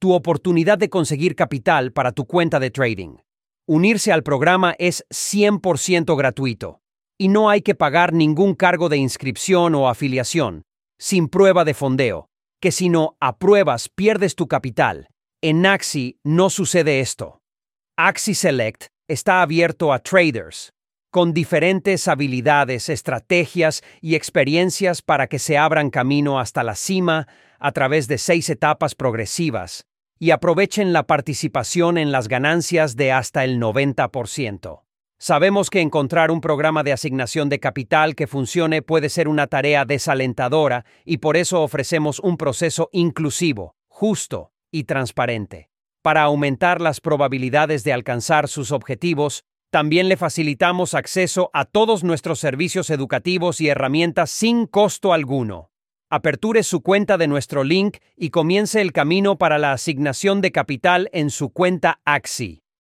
tu oportunidad de conseguir capital para tu cuenta de trading. Unirse al programa es 100% gratuito y no hay que pagar ningún cargo de inscripción o afiliación, sin prueba de fondeo, que si no apruebas pierdes tu capital. En Axie no sucede esto. Axie Select está abierto a traders, con diferentes habilidades, estrategias y experiencias para que se abran camino hasta la cima a través de 6 etapas progresivas y aprovechen la participación en las ganancias de hasta el 90%. Sabemos que encontrar un programa de asignación de capital que funcione puede ser una tarea desalentadora y por eso ofrecemos un proceso inclusivo, justo y transparente. Para aumentar las probabilidades de alcanzar sus objetivos, también le facilitamos acceso a todos nuestros servicios educativos y herramientas sin costo alguno. Aperture su cuenta de nuestro link y comience el camino para la asignación de capital en su cuenta Axie.